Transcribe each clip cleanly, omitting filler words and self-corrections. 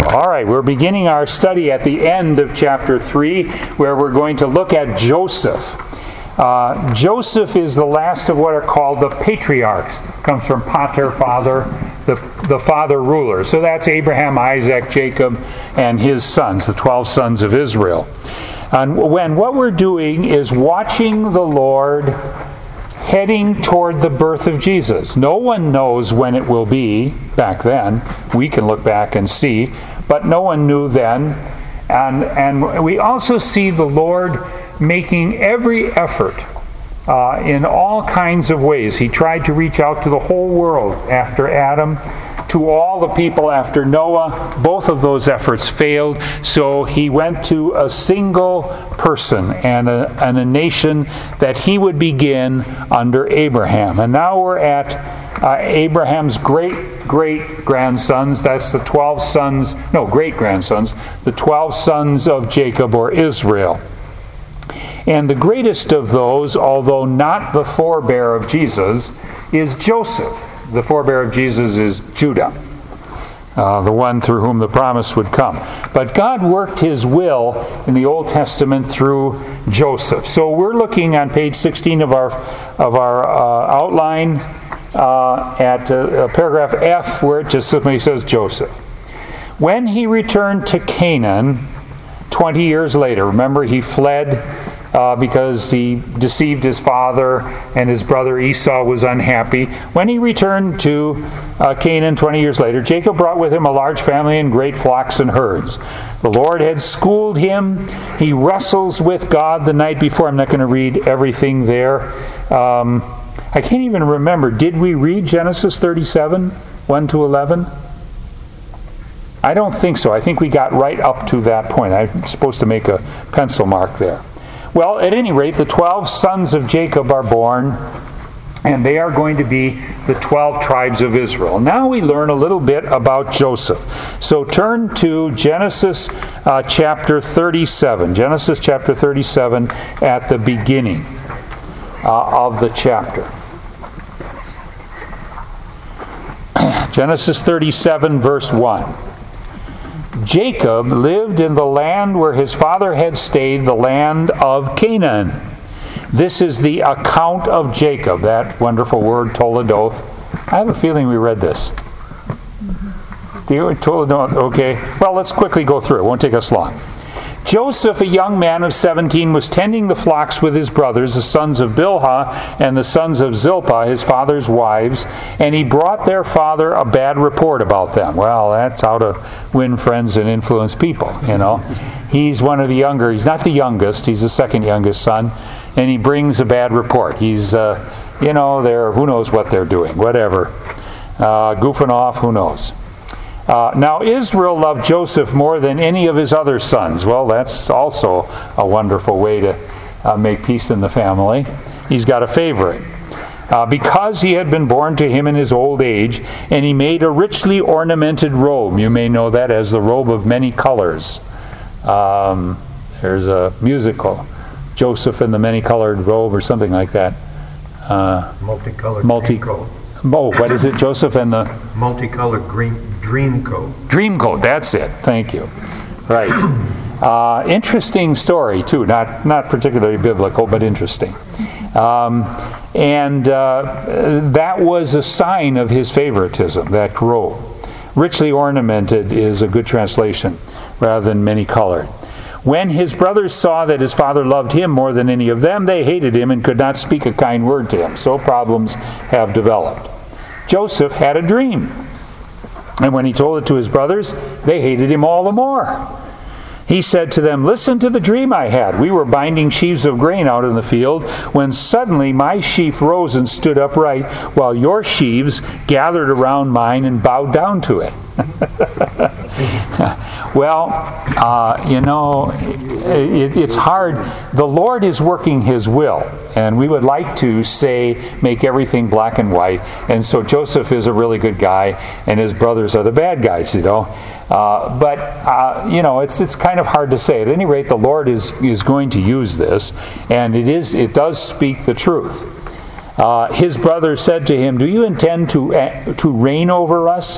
All right, we're beginning our study at the end of chapter 3, where we're going to look at Joseph. Joseph is the last of what are called the patriarchs. Comes from pater, father, the father ruler. So that's Abraham, Isaac, Jacob, and his sons, the 12 sons of Israel. And what we're doing is watching the Lord heading toward the birth of Jesus. No one knows when it will be back then. We can look back and see, but no one knew then. And we also see the Lord making every effort in all kinds of ways. He tried to reach out to the whole world after Adam, to all the people after Noah. Both of those efforts failed, so he went to a single person and a nation that he would begin under Abraham. And now we're at Abraham's great-grandsons. That's the 12 sons, no, great-grandsons, the 12 sons of Jacob or Israel. And the greatest of those, although not the forebear of Jesus, is Joseph. The forebear of Jesus is Judah, the one through whom the promise would come. But God worked his will in the Old Testament through Joseph. So we're looking on page 16 of our outline at paragraph F, where it just simply says Joseph. When he returned to Canaan 20 years later, remember he fled because he deceived his father and his brother Esau was unhappy. When he returned to Canaan 20 years later, Jacob brought with him a large family and great flocks and herds. The Lord had schooled him. He wrestles with God the night before. I'm not going to read everything there. I can't even remember. Did we read Genesis 37, 1 to 11? I don't think so. I think we got right up to that point. I'm supposed to make a pencil mark there. Well, at any rate, the 12 sons of Jacob are born, and they are going to be the 12 tribes of Israel. Now we learn a little bit about Joseph. So turn to Genesis chapter 37. Genesis chapter 37 at the beginning of the chapter. Genesis 37, verse 1. Jacob lived in the land where his father had stayed, the land of Canaan. This is the account of Jacob, that wonderful word, Toledoth. I have a feeling we read this. Toledoth, okay. Well, let's quickly go through. It won't take us long. Joseph, a young man of 17, was tending the flocks with his brothers, the sons of Bilhah and the sons of Zilpah, his father's wives, and he brought their father a bad report about them. Well, that's how to win friends and influence people, you know. He's one of the younger, he's not the youngest, he's the second youngest son, and he brings a bad report. He's, who knows what they're doing, whatever. Goofing off, who knows. Now Israel loved Joseph more than any of his other sons. Well, that's also a wonderful way to make peace in the family. He's got a favorite. Because he had been born to him in his old age, and he made a richly ornamented robe. You may know that as the robe of many colors. There's a musical, Joseph and the Many-Colored Robe, or something like that. Multicolored coat. Oh, what is it, Joseph and the... Multicolored dream coat. Dream coat, that's it. Thank you. Right. Interesting story, too. Not particularly biblical, but interesting. That was a sign of his favoritism, that robe. Richly ornamented is a good translation, rather than many-colored. When his brothers saw that his father loved him more than any of them, they hated him and could not speak a kind word to him. So problems have developed. Joseph had a dream. And when he told it to his brothers, they hated him all the more. He said to them, "Listen to the dream I had. We were binding sheaves of grain out in the field, when suddenly my sheaf rose and stood upright, while your sheaves gathered around mine and bowed down to it." Well, it's hard. The Lord is working his will, and we would like to say, make everything black and white. And so Joseph is a really good guy, and his brothers are the bad guys, But it's kind of hard to say. At any rate, the Lord is going to use this, and it does speak the truth. His brothers said to him, "Do you intend to reign over us?"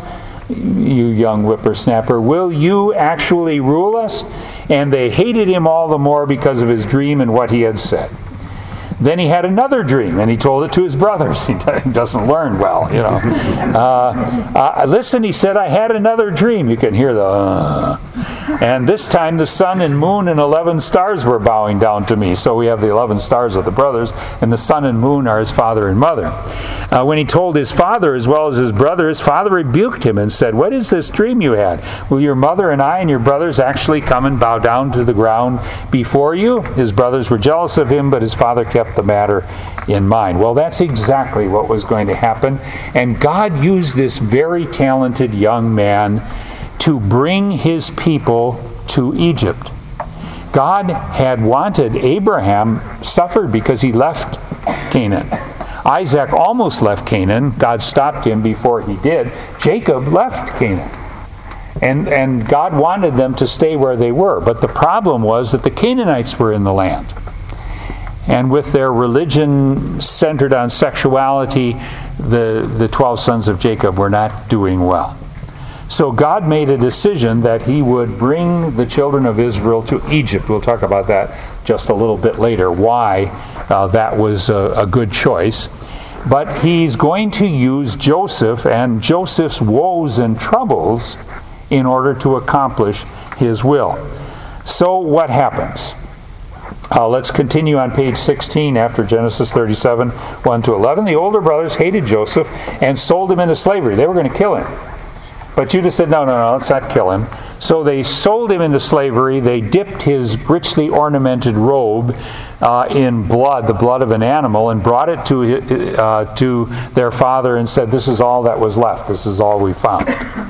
you young whippersnapper, will you actually rule us? And they hated him all the more because of his dream and what he had said. Then he had another dream, and he told it to his brothers. He doesn't learn well, you know. Listen, he said, I had another dream. You can hear the And this time the sun and moon and 11 stars were bowing down to me. So we have the 11 stars of the brothers, and the sun and moon are his father and mother. When he told his father as well as his brother, his father rebuked him and said, what is this dream you had? Will your mother and I and your brothers actually come and bow down to the ground before you? His brothers were jealous of him, but his father kept the matter in mind. Well, that's exactly what was going to happen. And God used this very talented young man to bring his people to Egypt. God had wanted Abraham suffered because he left Canaan. Isaac almost left Canaan. God stopped him before he did. Jacob left Canaan. And God wanted them to stay where they were. But the problem was that the Canaanites were in the land. And with their religion centered on sexuality, the 12 sons of Jacob were not doing well. So God made a decision that he would bring the children of Israel to Egypt. We'll talk about that just a little bit later, why that was a good choice. But he's going to use Joseph and Joseph's woes and troubles in order to accomplish his will. So what happens? Let's continue on page 16 after Genesis 37, 1 to 11. The older brothers hated Joseph and sold him into slavery. They were going to kill him. But Judah said, no, let's not kill him. So they sold him into slavery. They dipped his richly ornamented robe in blood, the blood of an animal, and brought it to their father and said, this is all that was left. This is all we found.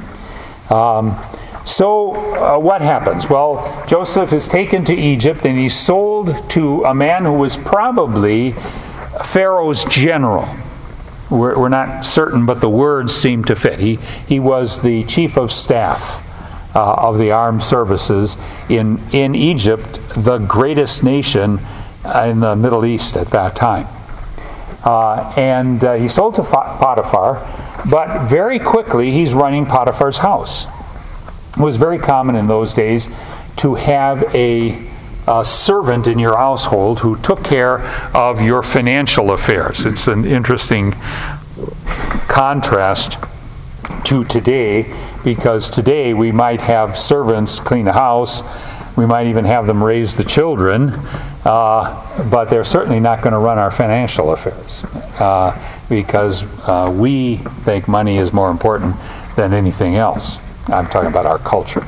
So what happens? Well, Joseph is taken to Egypt and he's sold to a man who was probably Pharaoh's general. We're not certain, but the words seem to fit. He was the chief of staff of the armed services in Egypt, the greatest nation in the Middle East at that time. And he's sold to Potiphar, but very quickly he's running Potiphar's house. It was very common in those days to have a servant in your household who took care of your financial affairs. It's an interesting contrast to today, because today we might have servants clean the house, we might even have them raise the children, but they're certainly not going to run our financial affairs because we think money is more important than anything else. I'm talking about our culture.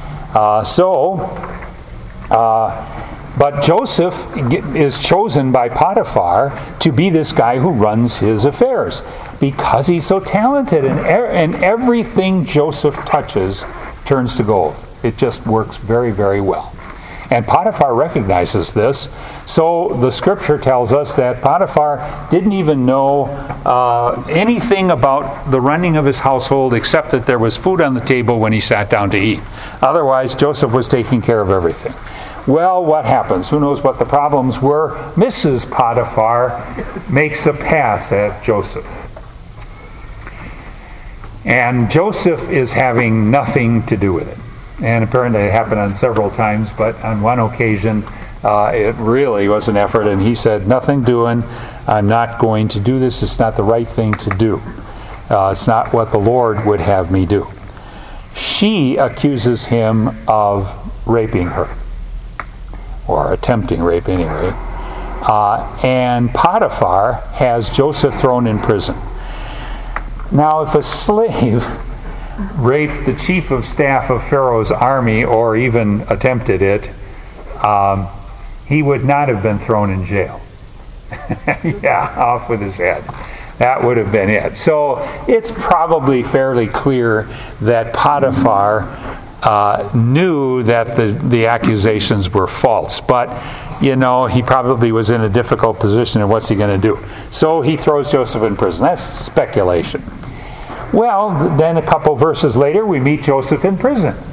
But Joseph is chosen by Potiphar to be this guy who runs his affairs because he's so talented, and everything Joseph touches turns to gold. It just works very, very well. And Potiphar recognizes this, so the scripture tells us that Potiphar didn't even know anything about the running of his household except that there was food on the table when he sat down to eat. Otherwise, Joseph was taking care of everything. Well, what happens? Who knows what the problems were? Mrs. Potiphar makes a pass at Joseph. And Joseph is having nothing to do with it. And apparently it happened on several times, but on one occasion it really was an effort, and he said, nothing doing, I'm not going to do this, it's not the right thing to do. It's not what the Lord would have me do. She accuses him of raping her, or attempting rape anyway, and Potiphar has Joseph thrown in prison. Now, if a slave raped the chief of staff of Pharaoh's army, or even attempted it, he would not have been thrown in jail. Yeah, off with his head. That would have been it. So it's probably fairly clear that Potiphar knew that the accusations were false. But, you know, he probably was in a difficult position, and what's he going to do? So he throws Joseph in prison. That's speculation. Well, then a couple verses later, we meet Joseph in prison.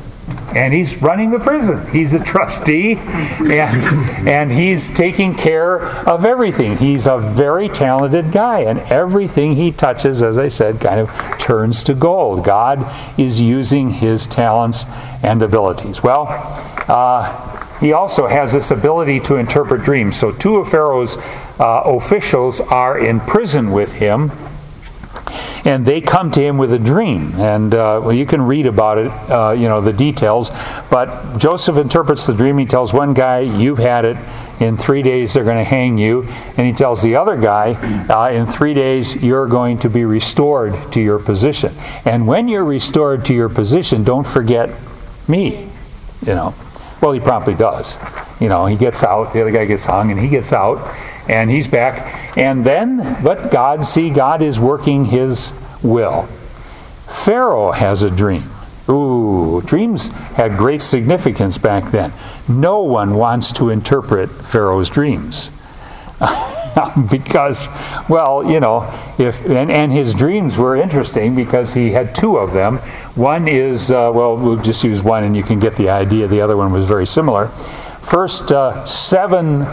and he's running the prison. He's a trustee, and he's taking care of everything. He's a very talented guy, and everything he touches, as I said, kind of turns to gold. God is using his talents and abilities. Well, he also has this ability to interpret dreams. So 2 of Pharaoh's officials are in prison with him, and they come to him with a dream. And well, you can read about it, the details. But Joseph interprets the dream. He tells one guy, "You've had it. In 3 days they're going to hang you." And he tells the other guy, "In 3 days you're going to be restored to your position. And when you're restored to your position, don't forget me." Well, he promptly does. He gets out. The other guy gets hung, and he gets out, and he's back. And then, but God is working his will. Pharaoh has a dream. Ooh, dreams had great significance back then. No one wants to interpret Pharaoh's dreams. Because, well, and his dreams were interesting because he had 2 of them. One is, we'll just use one and you can get the idea. The other one was very similar. First, 7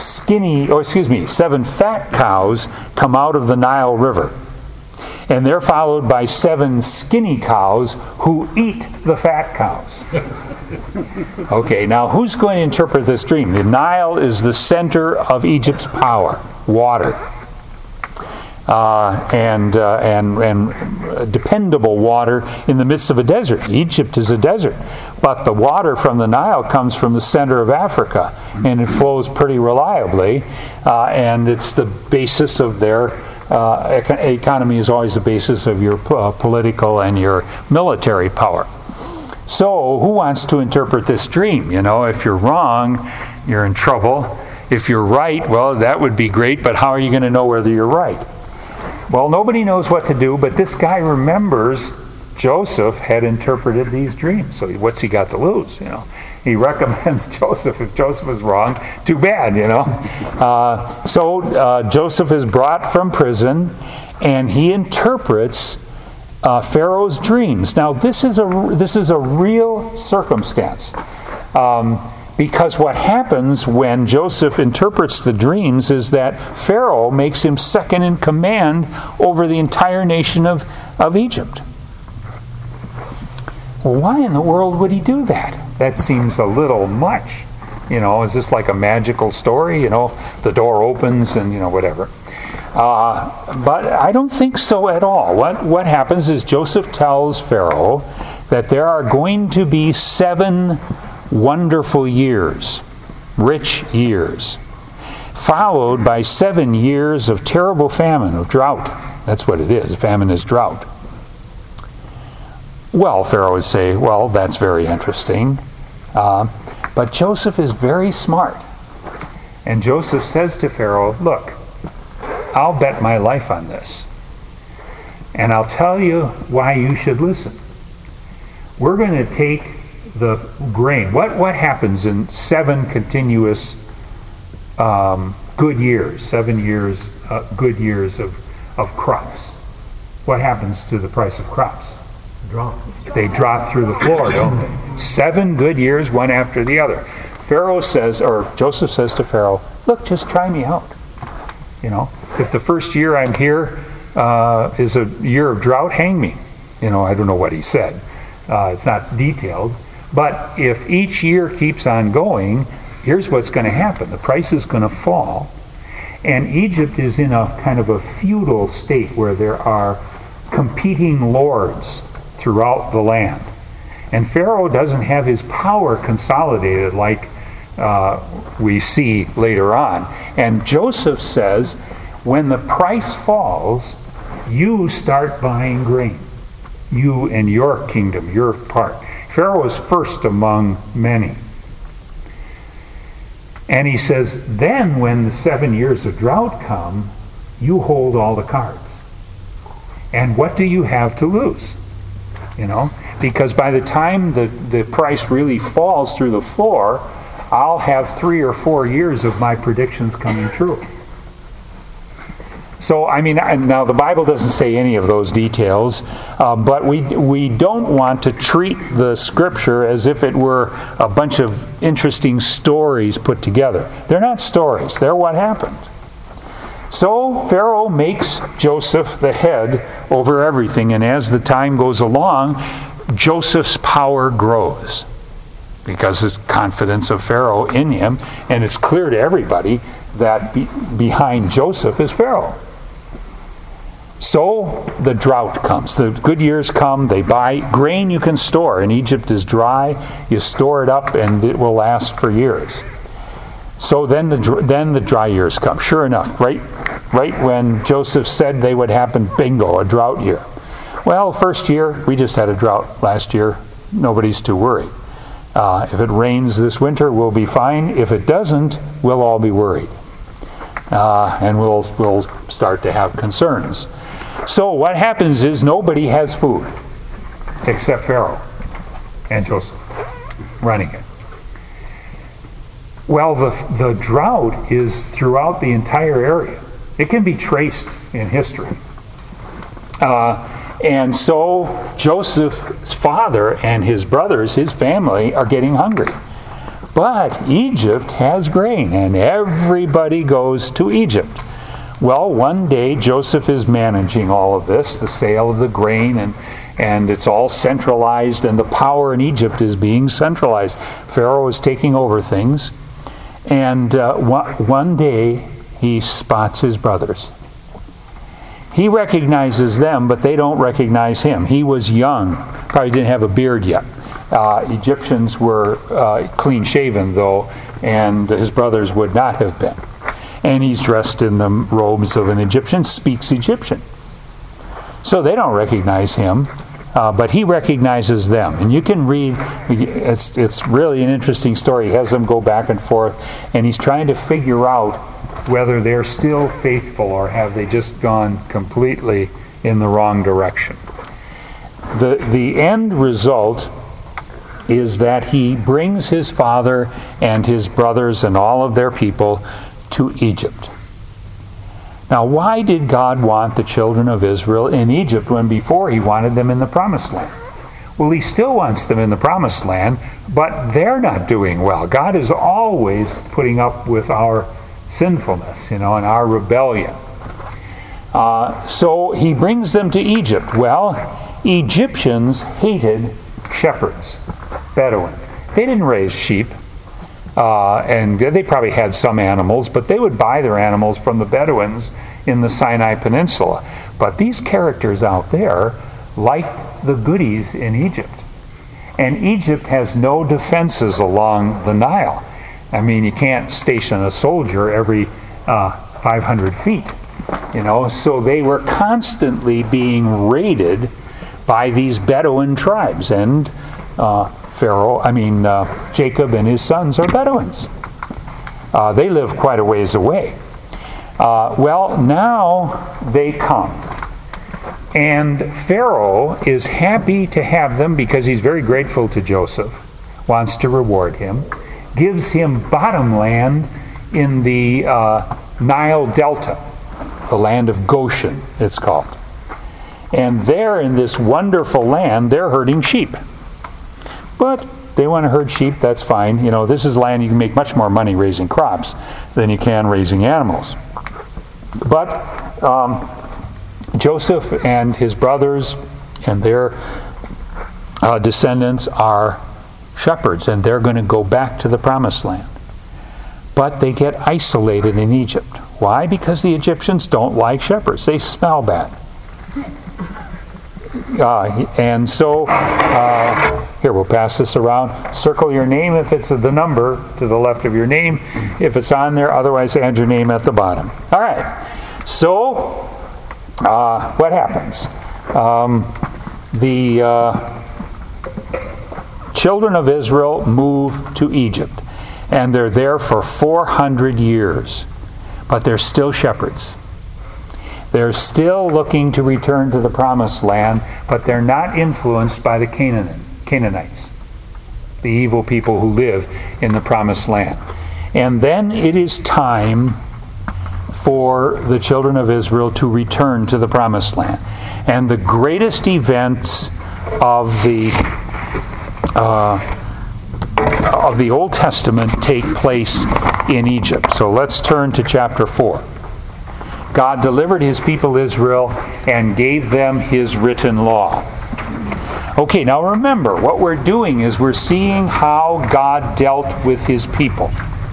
fat cows come out of the Nile River. And they're followed by 7 skinny cows who eat the fat cows. Okay, now who's going to interpret this dream? The Nile is the center of Egypt's power, water. And dependable water in the midst of a desert. Egypt is a desert. But the water from the Nile comes from the center of Africa, and it flows pretty reliably, and it's the basis of their economy is always the basis of your political and your military power. So, who wants to interpret this dream? If you're wrong, you're in trouble. If you're right, well, that would be great, but how are you going to know whether you're right? Well, nobody knows what to do, but this guy remembers Joseph had interpreted these dreams. So what's he got to lose, He recommends Joseph. If Joseph is wrong, too bad, So Joseph is brought from prison, and he interprets Pharaoh's dreams. Now, this is a real circumstance. Because what happens when Joseph interprets the dreams is that Pharaoh makes him second in command over the entire nation of Egypt. Well, why in the world would he do that? That seems a little much. Is this like a magical story? The door opens and, whatever. But I don't think so at all. What happens is Joseph tells Pharaoh that there are going to be 7 wonderful years, rich years, followed by 7 years of terrible famine, of drought. That's what it is. Famine is drought. Well, Pharaoh would say, well, that's very interesting. But Joseph is very smart. And Joseph says to Pharaoh, look, I'll bet my life on this. And I'll tell you why you should listen. We're going to take the grain. What happens in 7 continuous good years, 7 years, good years of crops? What happens to the price of crops? They drop through the floor, don't they? 7 good years, one after the other. Joseph says to Pharaoh, look, just try me out. If the first year I'm here is a year of drought, hang me. I don't know what he said. It's not detailed. But if each year keeps on going, here's what's going to happen. The price is going to fall. And Egypt is in a kind of a feudal state where there are competing lords throughout the land. And Pharaoh doesn't have his power consolidated like we see later on. And Joseph says, when the price falls, you start buying grain. You and your kingdom, your part. Pharaoh is first among many. And he says, then when the 7 years of drought come, you hold all the cards. And what do you have to lose? Because by the time the price really falls through the floor, I'll have 3 or 4 years of my predictions coming true. So, I mean, now the Bible doesn't say any of those details, but we don't want to treat the Scripture as if it were a bunch of interesting stories put together. They're not stories. They're what happened. So Pharaoh makes Joseph the head over everything, and as the time goes along, Joseph's power grows because his confidence of Pharaoh in him, and it's clear to everybody that behind Joseph is Pharaoh. So the drought comes. The good years come. They buy grain you can store. In Egypt is dry. You store it up and it will last for years. So then the dry years come. Sure enough, right when Joseph said they would happen, bingo, a drought year. Well, first year, we just had a drought last year. Nobody's too worried. If it rains this winter, we'll be fine. If it doesn't, we'll all be worried. And we'll start to have concerns. So what happens is nobody has food except Pharaoh and Joseph running it. Well, the drought is throughout the entire area. It can be traced in history. And so Joseph's father and his brothers, his family, are getting hungry. But Egypt has grain, and everybody goes to Egypt. Well, one day Joseph is managing all of this, the sale of the grain, and it's all centralized, and the power in Egypt is being centralized. Pharaoh is taking over things. And one day he spots his brothers. He recognizes them, but they don't recognize him. He was young, probably didn't have a beard yet. Egyptians were clean-shaven, though, and his brothers would not have been. And he's dressed in the robes of an Egyptian, speaks Egyptian. So they don't recognize him, but he recognizes them. And you can read, it's really an interesting story. He has them go back and forth, and he's trying to figure out whether they're still faithful or have they just gone completely in the wrong direction. The end result is that he brings his father and his brothers and all of their people to Egypt. Now, why did God want the children of Israel in Egypt when before he wanted them in the Promised Land? Well, he still wants them in the Promised Land, but they're not doing well. God is always putting up with our sinfulness, and our rebellion. So he brings them to Egypt. Well, Egyptians hated shepherds, Bedouin. They didn't raise sheep, and they probably had some animals, but they would buy their animals from the Bedouins in the Sinai Peninsula. But these characters out there liked the goodies in Egypt. And Egypt has no defenses along the Nile. I mean, you can't station a soldier every 500 feet, So they were constantly being raided by these Bedouin tribes. And Jacob and his sons are Bedouins. They live quite a ways away. Well, now they come. And Pharaoh is happy to have them because he's very grateful to Joseph, wants to reward him, gives him bottom land in the Nile Delta, the land of Goshen, it's called. And there in this wonderful land, they're herding sheep. But they want to herd sheep, that's fine. This is land you can make much more money raising crops than you can raising animals. But Joseph and his brothers and their descendants are shepherds, and they're going to go back to the Promised Land. But they get isolated in Egypt. Why? Because the Egyptians don't like shepherds. They smell bad. And so, here, we'll pass this around. Circle your name if it's the number to the left of your name, if it's on there. Otherwise, add your name at the bottom. All right. So, what happens? The children of Israel move to Egypt, and they're there for 400 years, but they're still shepherds. They're still looking to return to the Promised Land, but they're not influenced by the Canaanites, the evil people who live in the Promised Land. And then it is time for the children of Israel to return to the Promised Land. And the greatest events of the Old Testament take place in Egypt. So let's turn to chapter 4. God delivered his people Israel and gave them his written law. Okay, now remember, what we're doing is we're seeing how God dealt with his people.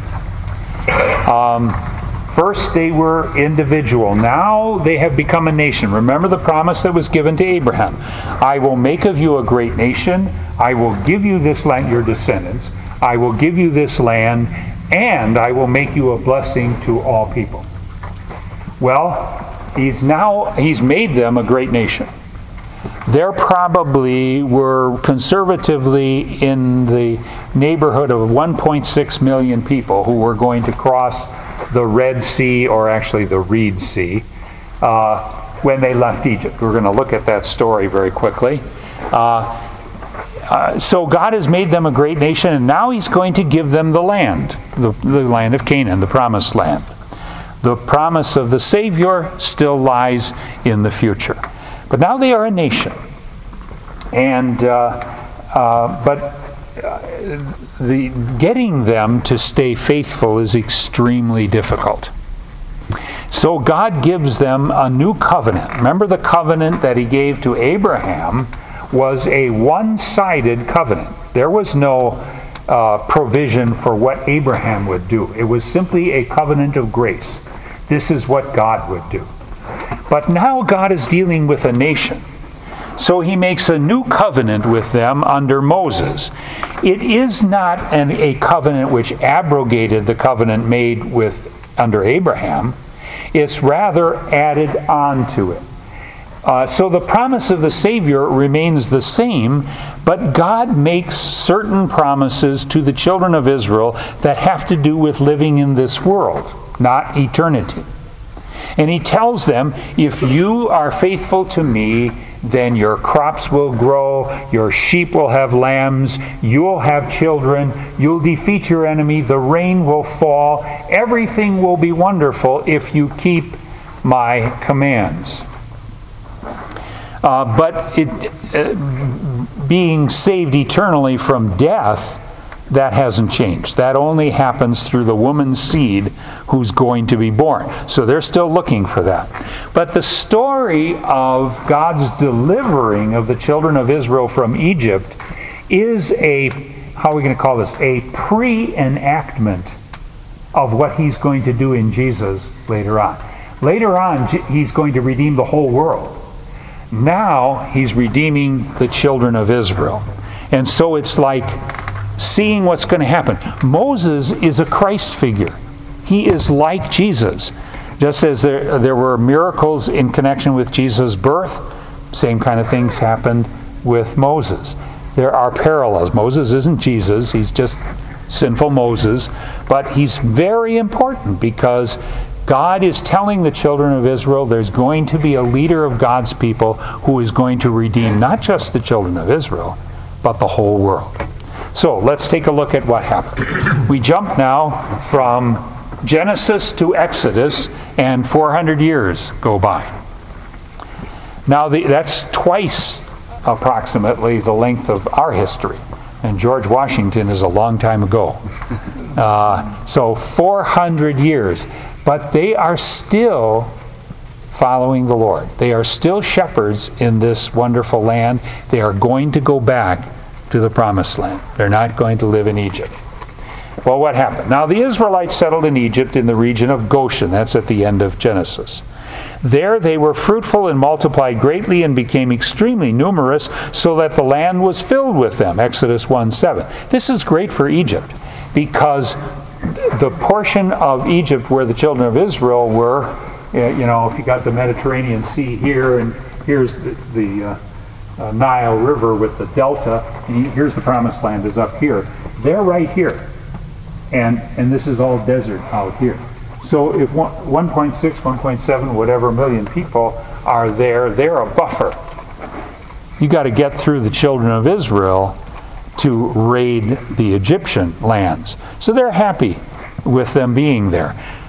First, they were individual. Now they have become a nation. Remember the promise that was given to Abraham. I will make of you a great nation. I will give you this land, your descendants. I will give you this land, and I will make you a blessing to all people. Well, he's made them a great nation. There probably were conservatively in the neighborhood of 1.6 million people who were going to cross the Red Sea, or actually the Reed Sea, when they left Egypt. We're going to look at that story very quickly. So God has made them a great nation, and now he's going to give them the land, the land of Canaan, the promised land. The promise of the Savior still lies in the future. But now they are a nation. And getting them to stay faithful is extremely difficult. So God gives them a new covenant. Remember, the covenant that he gave to Abraham was a one-sided covenant. There was no provision for what Abraham would do. It was simply a covenant of grace. This is what God would do. But now God is dealing with a nation. So he makes a new covenant with them under Moses. It is not a covenant which abrogated the covenant made under Abraham. It's rather added on to it. So the promise of the Savior remains the same, but God makes certain promises to the children of Israel that have to do with living in this world, not eternity. And he tells them, if you are faithful to me, then your crops will grow, your sheep will have lambs, you'll have children, you'll defeat your enemy, the rain will fall, everything will be wonderful if you keep my commands. But being saved eternally from death, that hasn't changed. That only happens through the woman's seed who's going to be born. So they're still looking for that. But the story of God's delivering of the children of Israel from Egypt is a pre-enactment of what he's going to do in Jesus later on. Later on, he's going to redeem the whole world. Now, he's redeeming the children of Israel. And so it's like seeing what's going to happen. Moses is a Christ figure. He is like Jesus. Just as there were miracles in connection with Jesus' birth, same kind of things happened with Moses. There are parallels. Moses isn't Jesus. He's just sinful Moses. But he's very important because God is telling the children of Israel there's going to be a leader of God's people who is going to redeem not just the children of Israel, but the whole world. So let's take a look at what happened. We jump now from Genesis to Exodus, and 400 years go by. Now that's twice approximately the length of our history, and George Washington is a long time ago. So 400 years, but they are still following the Lord. They are still shepherds in this wonderful land. They are going to go back to the Promised Land. They're not going to live in Egypt. Well, what happened? Now the Israelites settled in Egypt in the region of Goshen. That's at the end of Genesis. There they were fruitful and multiplied greatly and became extremely numerous, so that the land was filled with them. Exodus 1:7. This is great for Egypt because the portion of Egypt where the children of Israel were, if you got the Mediterranean Sea here, and here's the Nile River with the delta, and here's the Promised Land is up here. They're right here. And this is all desert out here. So if 1.6, 1.7, whatever million people are there, they're a buffer. You got to get through the children of Israel to raid the Egyptian lands. So they're happy with them being there.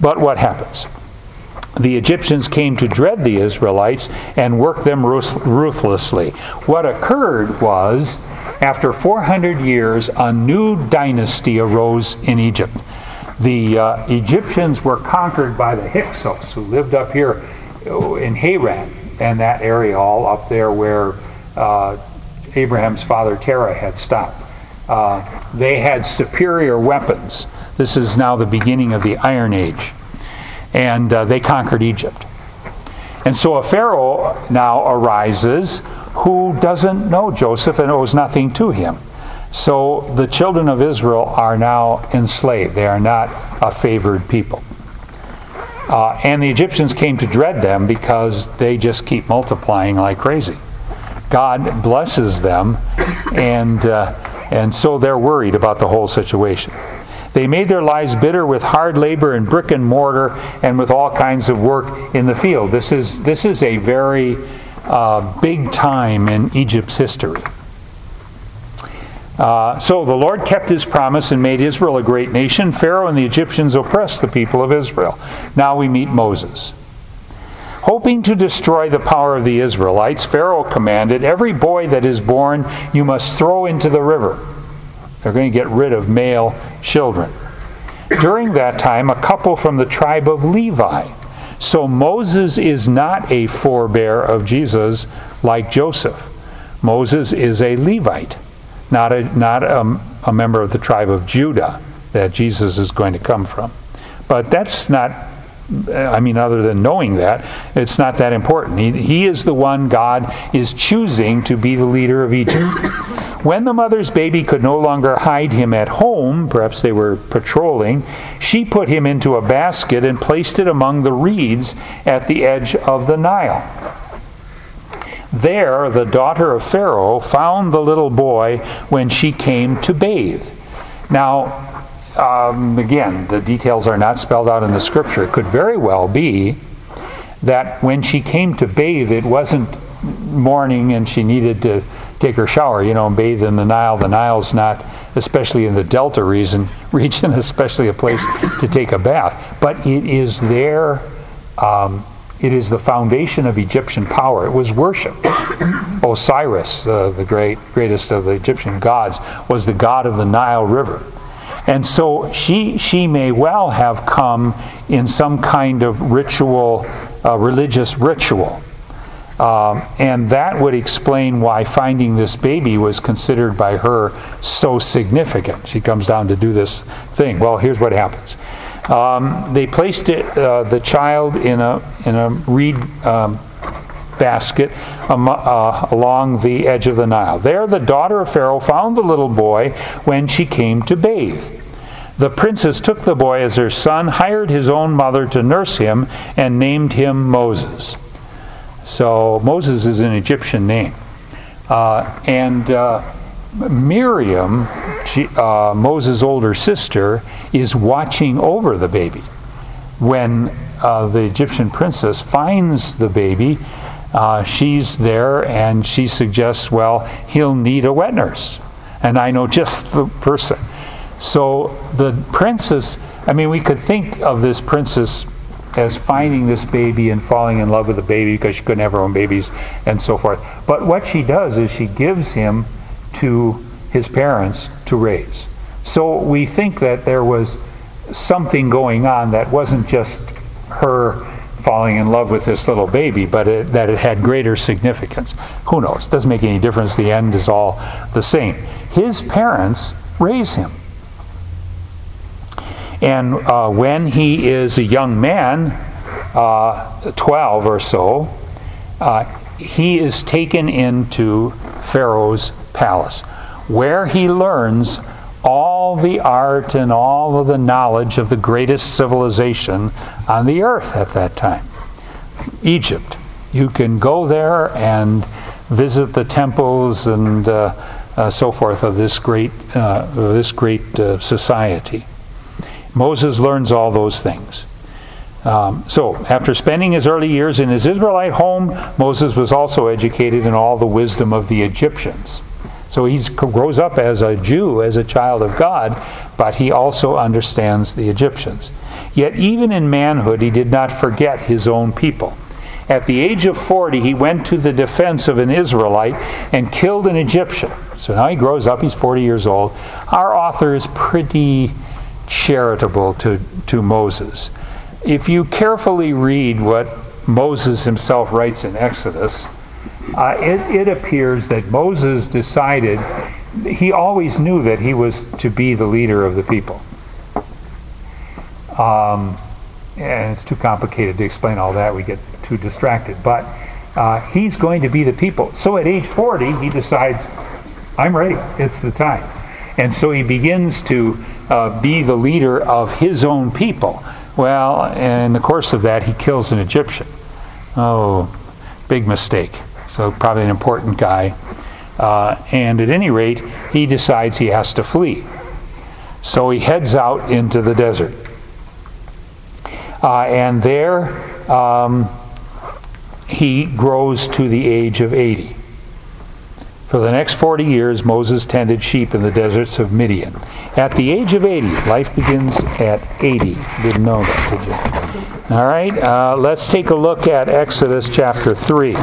But what happens? The Egyptians came to dread the Israelites and worked them ruthlessly. What occurred was, after 400 years, a new dynasty arose in Egypt. The Egyptians were conquered by the Hyksos, who lived up here in Haran, and that area all up there where Abraham's father Terah had stopped. They had superior weapons. This is now the beginning of the Iron Age. And they conquered Egypt. And so a Pharaoh now arises who doesn't know Joseph and owes nothing to him. So the children of Israel are now enslaved. They are not a favored people. And the Egyptians came to dread them because they just keep multiplying like crazy. God blesses them, and so they're worried about the whole situation. They made their lives bitter with hard labor and brick and mortar and with all kinds of work in the field. This is a very big time in Egypt's history. So the Lord kept his promise and made Israel a great nation. Pharaoh and the Egyptians oppressed the people of Israel. Now we meet Moses. Hoping to destroy the power of the Israelites, Pharaoh commanded, "Every boy that is born you must throw into the river." They're going to get rid of male children. During that time, a couple from the tribe of Levi. So Moses is not a forebear of Jesus like Joseph. Moses is a Levite, not a member of the tribe of Judah that Jesus is going to come from. But that's not, other than knowing that, it's not that important. He is the one God is choosing to be the leader of Egypt. When the mother's baby could no longer hide him at home, perhaps they were patrolling, she put him into a basket and placed it among the reeds at the edge of the Nile. There, the daughter of Pharaoh found the little boy when she came to bathe. Now, again, the details are not spelled out in the scripture. It could very well be that when she came to bathe, it wasn't morning and she needed to take her shower, and bathe in the Nile. The Nile's not, especially in the Delta region, especially a place to take a bath. But it is there, it is the foundation of Egyptian power. It was worship. Osiris, the greatest of the Egyptian gods, was the god of the Nile River. And so she may well have come in some kind of ritual, religious ritual. And that would explain why finding this baby was considered by her so significant. She comes down to do this thing. Well, here's what happens. They placed the child in a reed basket along the edge of the Nile. There the daughter of Pharaoh found the little boy when she came to bathe. The princess took the boy as her son, hired his own mother to nurse him, and named him Moses. So Moses is an Egyptian name. And Miriam, Moses' older sister, is watching over the baby. When the Egyptian princess finds the baby, she's there and she suggests, well, he'll need a wet nurse. And I know just the person. So the princess, we could think of this princess as finding this baby and falling in love with the baby because she couldn't have her own babies and so forth. But what she does is she gives him to his parents to raise. So we think that there was something going on that wasn't just her falling in love with this little baby, but that it had greater significance. Who knows? Doesn't make any difference. The end is all the same. His parents raise him. And when he is a young man, 12 or so, he is taken into Pharaoh's palace, where he learns all the art and all of the knowledge of the greatest civilization on the earth at that time, Egypt. You can go there and visit the temples and so forth of this great society. Moses learns all those things. So, after spending his early years in his Israelite home, Moses was also educated in all the wisdom of the Egyptians. So he grows up as a Jew, as a child of God, but he also understands the Egyptians. Yet even in manhood, he did not forget his own people. At the age of 40, he went to the defense of an Israelite and killed an Egyptian. So now he grows up, he's 40 years old. Our author is pretty charitable to Moses. If you carefully read what Moses himself writes in Exodus, it appears that Moses decided, he always knew that he was to be the leader of the people. And it's too complicated to explain all that, we get too distracted. But he's going to be the people. So at age 40, he decides, I'm ready, it's the time. And so he begins to be the leader of his own people. Well, in the course of that, he kills an Egyptian. Oh, big mistake. So probably an important guy. And at any rate, he decides he has to flee. So he heads out into the desert. And there he grows to the age of 80. For the next 40 years, Moses tended sheep in the deserts of Midian. At the age of 80, life begins at 80. Didn't know that, did you? All right, let's take a look at Exodus chapter 3.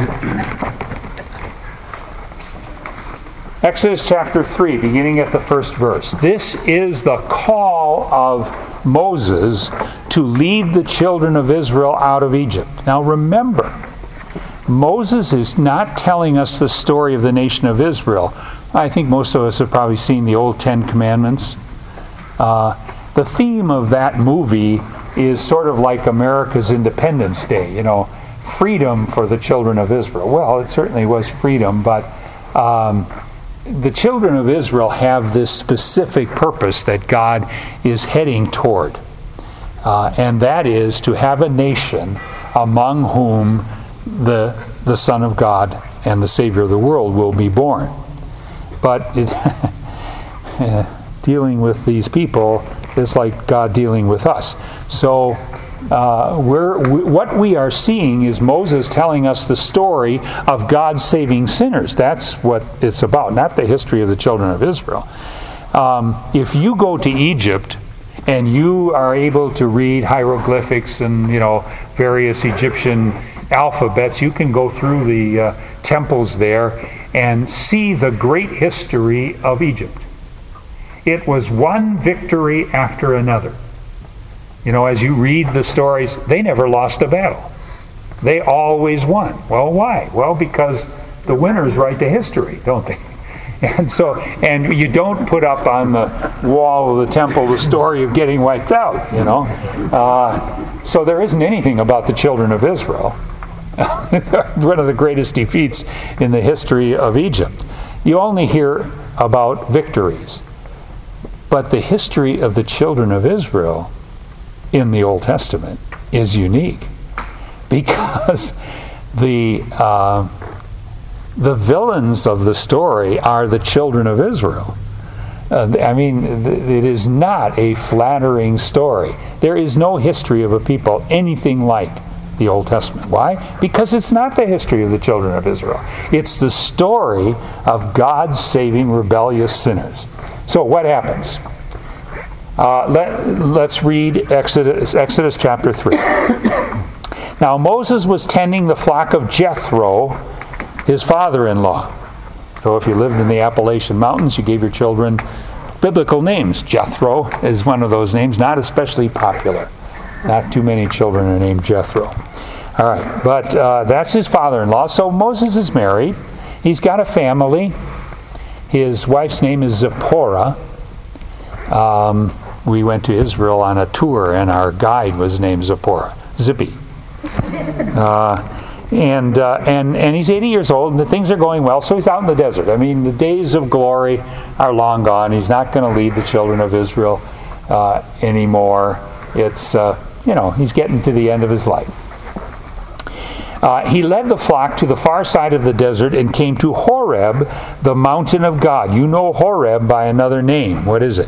Exodus chapter 3, beginning at the first verse. This is the call of Moses to lead the children of Israel out of Egypt. Now remember, Moses is not telling us the story of the nation of Israel. I think most of us have probably seen the old Ten Commandments. The theme of that movie is sort of like America's Independence Day, you know, freedom for the children of Israel. Well, it certainly was freedom, but the children of Israel have this specific purpose that God is heading toward. And that is to have a nation among whom the Son of God and the Savior of the world will be born. But dealing with these people is like God dealing with us. So what we are seeing is Moses telling us the story of God saving sinners. That's what it's about, not the history of the children of Israel. If you go to Egypt and you are able to read hieroglyphics and various Egyptian alphabets, you can go through the temples there and see the great history of Egypt. It was one victory after another. As you read the stories, they never lost a battle. They always won. Well, why? Well, because the winners write the history, don't they? And you don't put up on the wall of the temple the story of getting wiped out, So there isn't anything about the children of Israel. One of the greatest defeats in the history of Egypt. You only hear about victories. But the history of the children of Israel in the Old Testament is unique because the villains of the story are the children of Israel. It is not a flattering story. There is no history of a people anything like the Old Testament. Why? Because it's not the history of the children of Israel. It's the story of God saving rebellious sinners. So what happens? Let's read Exodus chapter 3. Now Moses was tending the flock of Jethro, his father-in-law. So if you lived in the Appalachian Mountains, you gave your children biblical names. Jethro is one of those names, not especially popular. Not too many children are named Jethro. All right, but that's his father-in-law. So Moses is married. He's got a family. His wife's name is Zipporah. We went to Israel on a tour, and our guide was named Zipporah. Zippy. And he's 80 years old, and things are going well, so he's out in the desert. The days of glory are long gone. He's not going to lead the children of Israel anymore. It's, he's getting to the end of his life. He led the flock to the far side of the desert and came to Horeb, the mountain of God. You know Horeb by another name. What is it?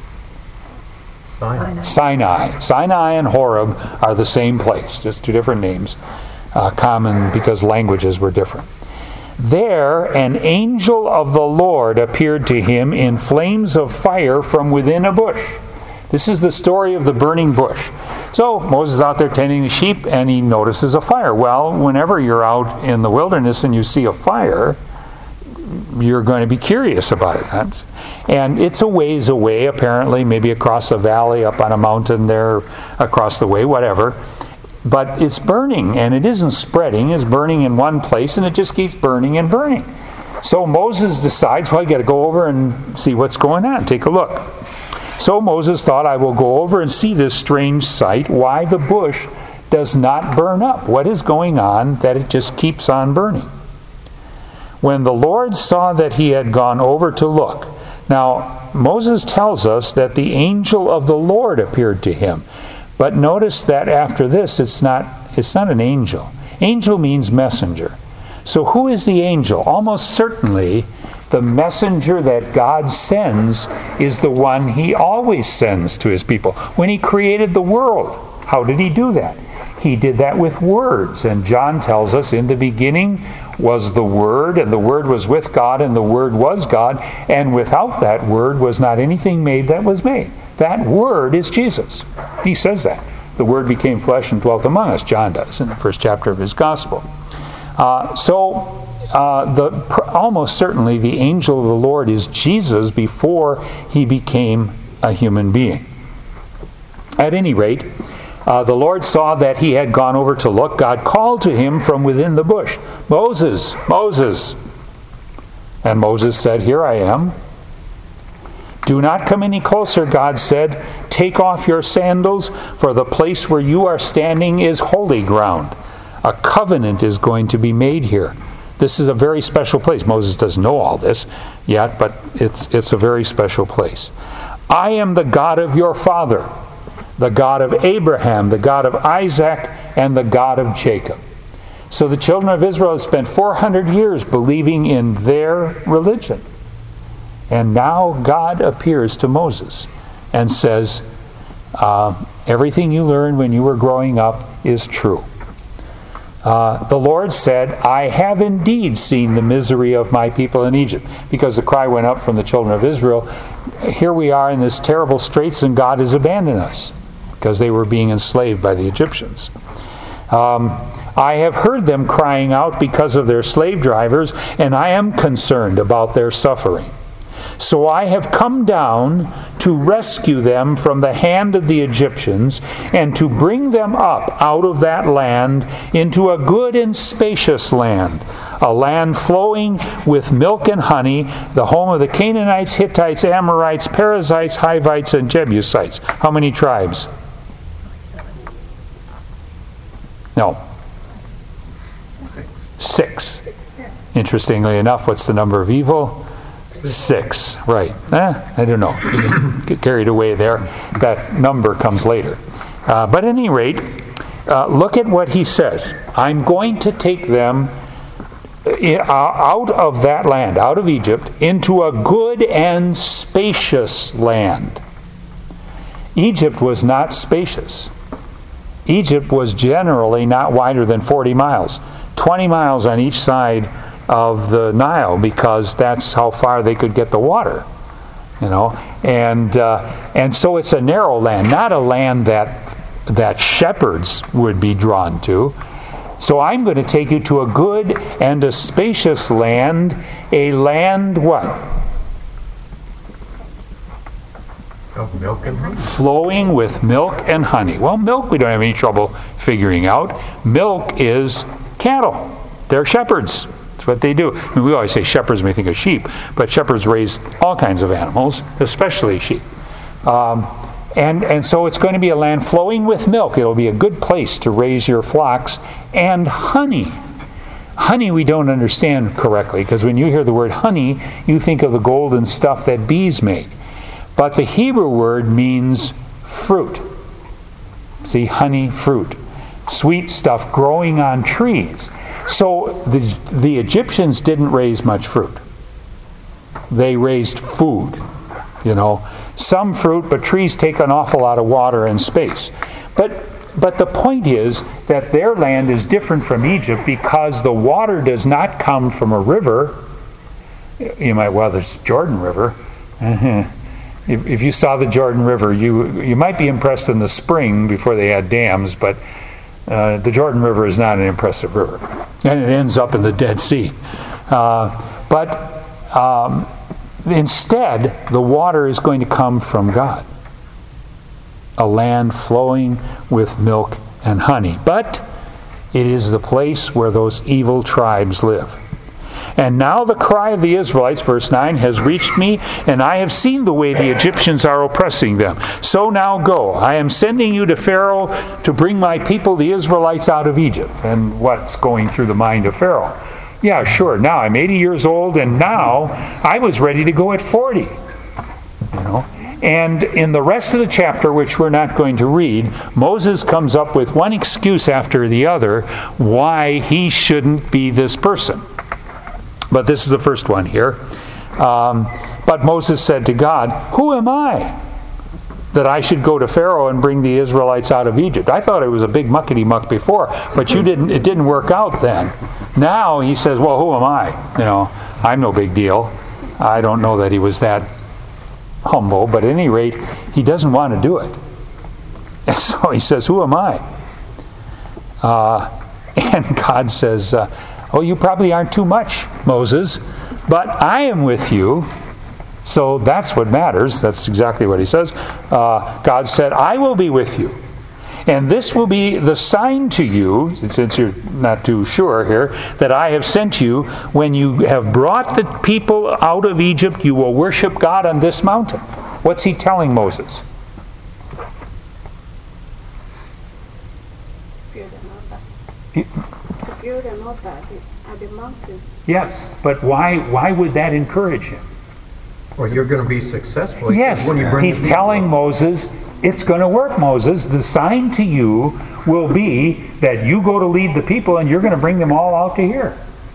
Sinai. Sinai and Horeb are the same place, just two different names, common because languages were different. There an angel of the Lord appeared to him in flames of fire from within a bush. This is the story of the burning bush. So Moses is out there tending the sheep, and he notices a fire. Well, whenever you're out in the wilderness and you see a fire, you're going to be curious about it. And it's a ways away, apparently, maybe across a valley, up on a mountain there, across the way, whatever. But it's burning, and it isn't spreading. It's burning in one place, and it just keeps burning and burning. So Moses decides, well, I got to go over and see what's going on. Take a look. So Moses thought, I will go over and see this strange sight, why the bush does not burn up. What is going on that it just keeps on burning? When the Lord saw that he had gone over to look. Now, Moses tells us that the angel of the Lord appeared to him. But notice that after this, it's not an angel. Angel means messenger. So who is the angel? Almost certainly, the messenger that God sends is the one he always sends to his people. When he created the world, how did he do that? He did that with words. And John tells us, in the beginning was the Word, and the Word was with God, and the Word was God, and without that Word was not anything made that was made. That Word is Jesus. He says that. The Word became flesh and dwelt among us, John does, in the first chapter of his Gospel. Almost certainly the angel of the Lord is Jesus before he became a human being. At any rate, the Lord saw that he had gone over to look. God called to him from within the bush, Moses, Moses. And Moses said, Here I am. Do not come any closer, God said. Take off your sandals, for the place where you are standing is holy ground. A covenant is going to be made here. This is a very special place. Moses doesn't know all this yet, but it's a very special place. I am the God of your father, the God of Abraham, the God of Isaac, and the God of Jacob. So the children of Israel spent 400 years believing in their religion. And now God appears to Moses and says, everything you learned when you were growing up is true. The Lord said, I have indeed seen the misery of my people in Egypt. Because the cry went up from the children of Israel, here we are in this terrible straits and God has abandoned us. Because they were being enslaved by the Egyptians. I have heard them crying out because of their slave drivers, and I am concerned about their suffering. So I have come down to rescue them from the hand of the Egyptians and to bring them up out of that land into a good and spacious land, a land flowing with milk and honey, the home of the Canaanites, Hittites, Amorites, Perizzites, Hivites, and Jebusites. How many tribes? No. 6. Interestingly enough, what's the number of evil? 6, right. I don't know. Get carried away there. That number comes later. But at any rate, look at what he says. I'm going to take them out of that land, out of Egypt, into a good and spacious land. Egypt was not spacious. Egypt was generally not wider than 40 miles. 20 miles on each side of the Nile, because that's how far they could get the water, and so it's a narrow land, not a land that shepherds would be drawn to. So I'm going to take you to a good and a spacious land, a land what? Of milk and honey. Flowing with milk and honey. Well, milk we don't have any trouble figuring out. Milk is cattle. They're shepherds. That's what they do. I mean, we always say shepherds when we think of sheep, but shepherds raise all kinds of animals, especially sheep. And so it's going to be a land flowing with milk. It'll be a good place to raise your flocks. And honey. Honey we don't understand correctly, because when you hear the word honey, you think of the golden stuff that bees make. But the Hebrew word means fruit. See, honey, fruit. Sweet stuff growing on trees. So the Egyptians didn't raise much fruit. They raised food, Some fruit, but trees take an awful lot of water and space. But But the point is that their land is different from Egypt because the water does not come from a river. You might, well, there's Jordan River. If you saw the Jordan River, you might be impressed in the spring before they had dams, but the Jordan River is not an impressive river. And it ends up in the Dead Sea. Instead, the water is going to come from God. A land flowing with milk and honey. But it is the place where those evil tribes live. And now the cry of the Israelites, verse 9, has reached me, and I have seen the way the Egyptians are oppressing them. So now go. I am sending you to Pharaoh to bring my people, the Israelites, out of Egypt. And what's going through the mind of Pharaoh? Yeah, sure. Now I'm 80 years old, and now I was ready to go at 40. You know? And in the rest of the chapter, which we're not going to read, Moses comes up with one excuse after the other why he shouldn't be this person. But this is the first one here. But Moses said to God, "Who am I that I should go to Pharaoh and bring the Israelites out of Egypt?" I thought it was a big muckety-muck before, but it didn't work out then. Now he says, "Well, who am I? You know, I'm no big deal." I don't know that he was that humble, but at any rate, he doesn't want to do it. And so he says, "Who am I?" And God says, "Oh, you probably aren't too much, Moses, but I am with you." So that's what matters. That's exactly what he says. God said, "I will be with you. And this will be the sign to you," since you're not too sure here, "that I have sent you. When you have brought the people out of Egypt, you will worship God on this mountain." What's he telling Moses? To build an altar at the mountain. Yes, but why would that encourage him? Well, you're going to be successful. Yes, when you bring he's the people telling up. Moses, it's going to work, Moses. The sign to you will be that you go to lead the people and you're going to bring them all out to here.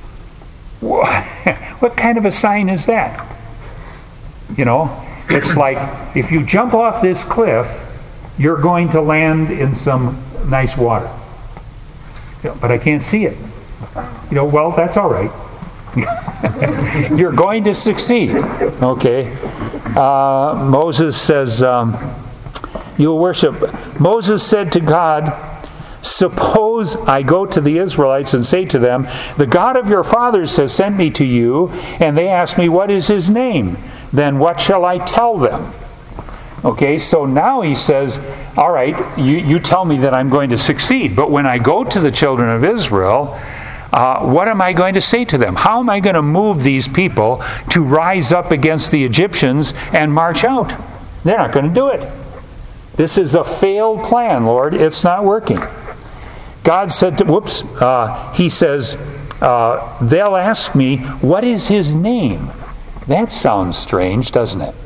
What kind of a sign is that? You know, it's like if you jump off this cliff, you're going to land in some nice water. Yeah, but I can't see it. You know, well, that's all right. You're going to succeed. Okay. Moses says, you'll worship. Moses said to God, "Suppose I go to the Israelites and say to them, 'The God of your fathers has sent me to you,' and they ask me, 'What is his name?' Then what shall I tell them?" Okay, so now he says, all right, you tell me that I'm going to succeed, but when I go to the children of Israel, what am I going to say to them? How am I going to move these people to rise up against the Egyptians and march out? They're not going to do it. This is a failed plan, Lord. It's not working. God said he says, they'll ask me, "What is his name?" That sounds strange, doesn't it?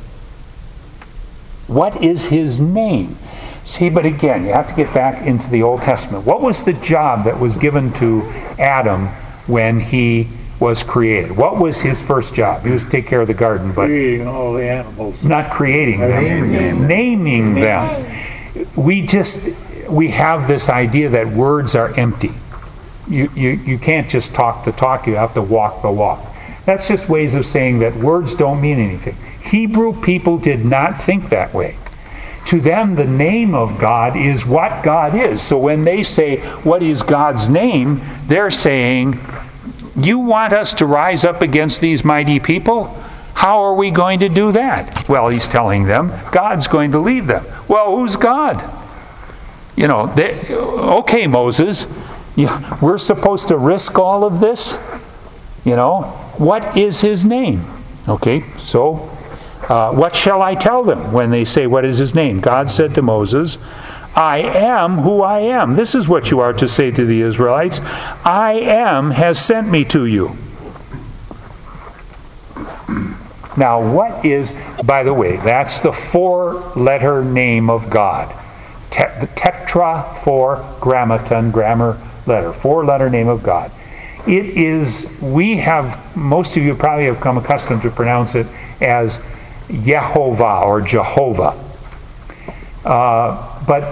What is his name? See, but again, you have to get back into the Old Testament. What was the job that was given to Adam when he was created? What was his first job? He was to take care of the garden, but creating all the animals. Not creating them. Naming them. We have this idea that words are empty. You can't just talk the talk, you have to walk the walk. That's just ways of saying that words don't mean anything. Hebrew people did not think that way. To them, the name of God is what God is. So when they say, "What is God's name?" they're saying, "You want us to rise up against these mighty people? How are we going to do that?" Well, he's telling them, God's going to lead them. Well, who's God? You know, okay, Moses, we're supposed to risk all of this? You know, what is his name? Okay, so what shall I tell them when they say, "What is his name?" God said to Moses, "I am who I am." This is what you are to say to the Israelites. "I am has sent me to you." Now, what is, by the way, that's the 4-letter name of God. The tetragrammaton, grammar letter, 4-letter name of God. It is, most of you probably have come accustomed to pronounce it as Yehovah or Jehovah. But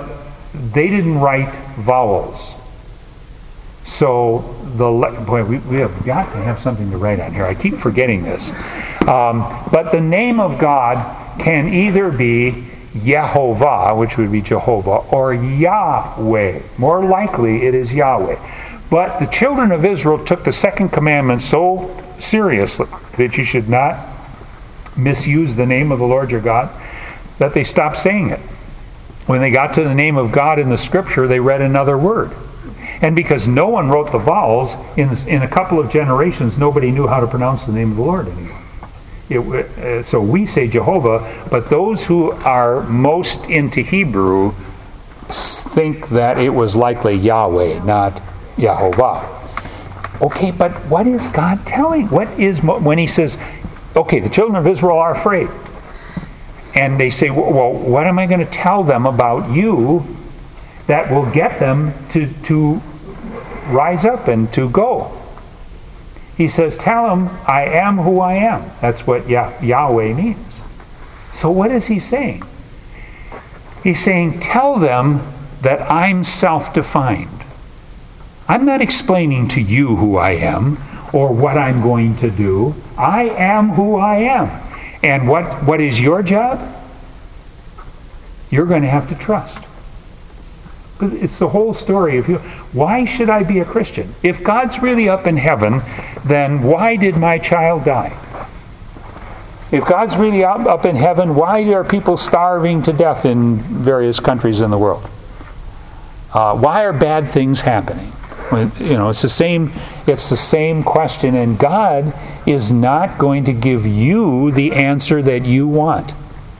they didn't write vowels. So, we have got to have something to write on here. I keep forgetting this. But the name of God can either be Yehovah, which would be Jehovah, or Yahweh. More likely it is Yahweh. But the children of Israel took the second commandment so seriously that you should not misuse the name of the Lord your God, that they stopped saying it. When they got to the name of God in the scripture, they read another word. And because no one wrote the vowels, in a couple of generations, nobody knew how to pronounce the name of the Lord anymore. So we say Jehovah, but those who are most into Hebrew think that it was likely Yahweh, not Yehovah. Okay, but what is God telling? When he says, okay, the children of Israel are afraid. And they say, well, what am I going to tell them about you that will get them to rise up and to go? He says, tell them, I am who I am. That's what Yahweh means. So what is he saying? He's saying, tell them that I'm self-defined. I'm not explaining to you who I am or what I'm going to do. I am who I am. And what is your job? You're going to have to trust. Because it's the whole story of you. Why should I be a Christian? If God's really up in heaven, then why did my child die? If God's really up in heaven, why are people starving to death in various countries in the world? Why are bad things happening? It's the same question, and God is not going to give you the answer that you want.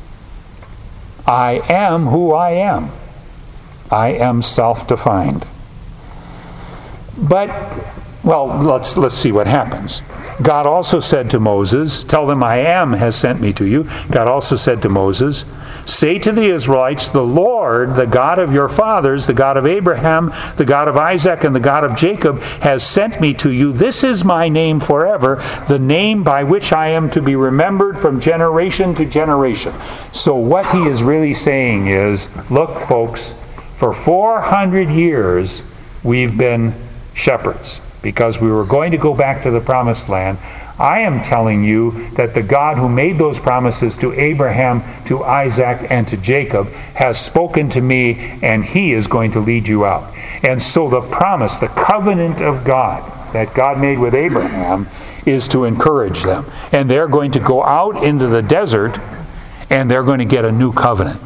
I am who I am. I am self-defined. But, let's see what happens. God also said to Moses, tell them I am has sent me to you. God also said to Moses, say to the Israelites, the Lord, the God of your fathers, the God of Abraham, the God of Isaac, and the God of Jacob, has sent me to you. This is my name forever, the name by which I am to be remembered from generation to generation. So what he is really saying is, look, folks, for 400 years we've been shepherds, because we were going to go back to the promised land. I am telling you that the God who made those promises to Abraham, to Isaac, and to Jacob has spoken to me, and he is going to lead you out. And so the promise, the covenant of God that God made with Abraham is to encourage them. And they're going to go out into the desert, and they're going to get a new covenant.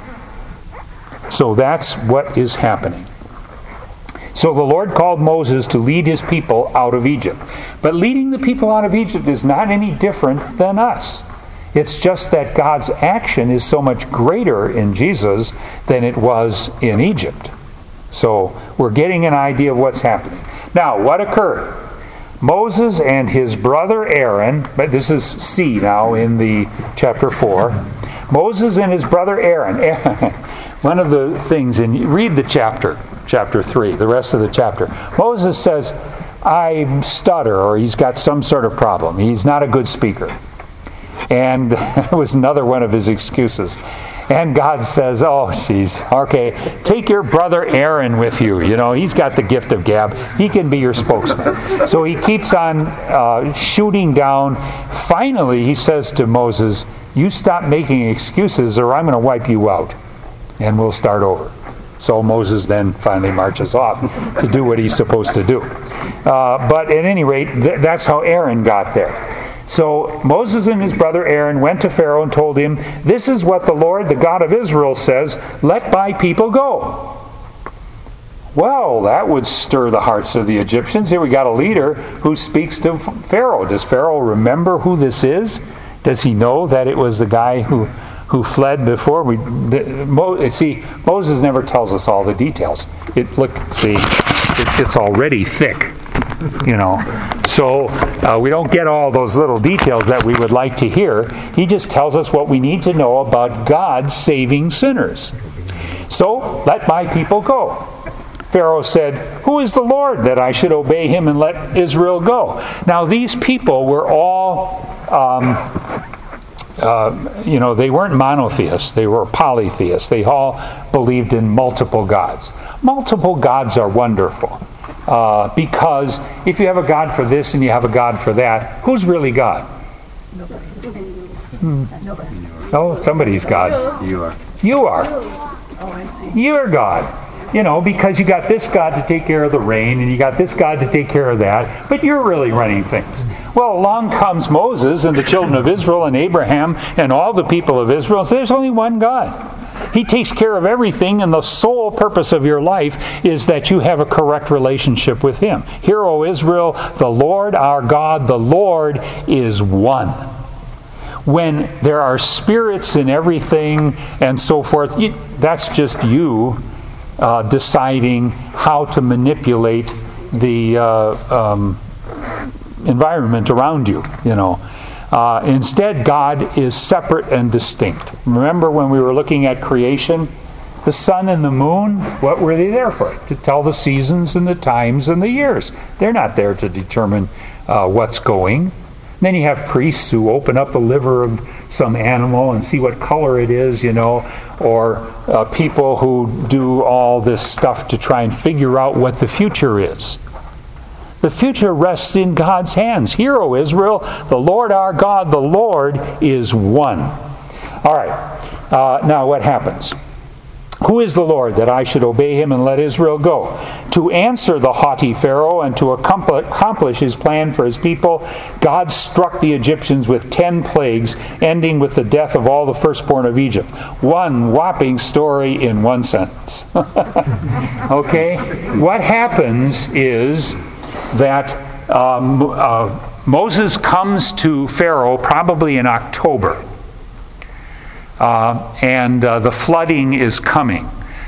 So that's what is happening. So the Lord called Moses to lead his people out of Egypt. But leading the people out of Egypt is not any different than us. It's just that God's action is so much greater in Jesus than it was in Egypt. So we're getting an idea of what's happening. Now, what occurred? Moses and his brother Aaron, but this is C now in the chapter 4. Moses and his brother Aaron. One of the things, and read the chapter 3, the rest of the chapter. Moses says, I stutter, or he's got some sort of problem. He's not a good speaker. And it was another one of his excuses. And God says, oh, okay, take your brother Aaron with you. He's got the gift of gab. He can be your spokesman. So he keeps on shooting down. Finally, he says to Moses, you stop making excuses or I'm going to wipe you out. And we'll start over. So Moses then finally marches off to do what he's supposed to do. But at any rate, that's how Aaron got there. So Moses and his brother Aaron went to Pharaoh and told him, this is what the Lord, the God of Israel, says, let my people go. Well, that would stir the hearts of the Egyptians. Here we got a leader who speaks to Pharaoh. Does Pharaoh remember who this is? Does he know that it was the guy who fled before? Moses never tells us all the details. It's already thick, So we don't get all those little details that we would like to hear. He just tells us what we need to know about God saving sinners. So, let my people go. Pharaoh said, who is the Lord that I should obey him and let Israel go? Now, these people were all they weren't monotheists, they were polytheists. They all believed in multiple gods. Multiple gods are wonderful because if you have a God for this and you have a God for that, who's really God? Nobody. Oh, somebody's God. You are. You are. Oh, I see. You're God. Because you got this God to take care of the rain, and you got this God to take care of that, but you're really running things. Well, along comes Moses and the children of Israel and Abraham and all the people of Israel. So there's only one God. He takes care of everything, and the sole purpose of your life is that you have a correct relationship with Him. Hear, O Israel, the Lord our God, the Lord is one. When there are spirits in everything and so forth, that's just you deciding how to manipulate the environment around you, Instead, God is separate and distinct. Remember when we were looking at creation? The sun and the moon, what were they there for? To tell the seasons and the times and the years. They're not there to determine what's going. Then you have priests who open up the liver of some animal and see what color it is, or people who do all this stuff to try and figure out what the future is. The future rests in God's hands. Hear, O Israel, the Lord our God, the Lord is one. All right, now what happens? Who is the Lord that I should obey Him and let Israel go? To answer the haughty Pharaoh and to accomplish his plan for his people, God struck the Egyptians with 10 plagues, ending with the death of all the firstborn of Egypt. One whopping story in one sentence. Okay? What happens is that Moses comes to Pharaoh probably in October. And the flooding is coming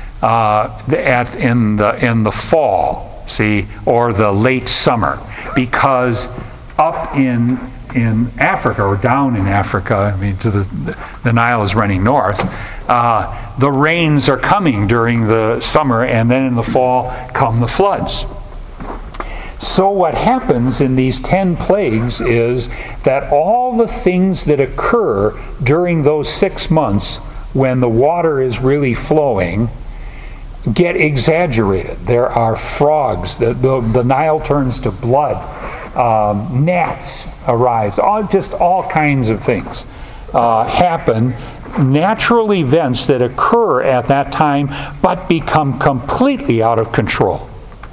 in the fall, or the late summer, because up in Africa, or down in Africa, the Nile is running north. The rains are coming during the summer, and then in the fall come the floods. So what happens in these 10 plagues is that all the things that occur during those 6 months when the water is really flowing get exaggerated. There are frogs, the Nile turns to blood, gnats arise, all kinds of things happen. Natural events that occur at that time but become completely out of control.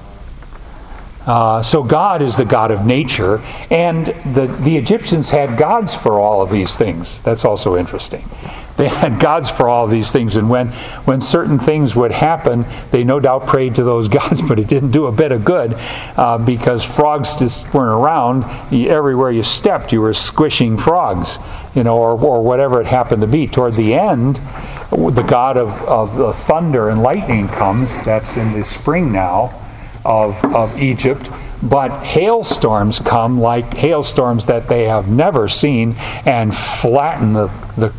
So God is the God of nature, and the Egyptians had gods for all of these things. That's also interesting. They had gods for all of these things, and when certain things would happen, they no doubt prayed to those gods, but it didn't do a bit of good because frogs just weren't around. Everywhere you stepped, you were squishing frogs, or whatever it happened to be. Toward the end, the God of the thunder and lightning comes. That's in the spring now. Of Egypt, but hailstorms come, like hailstorms that they have never seen, and flatten the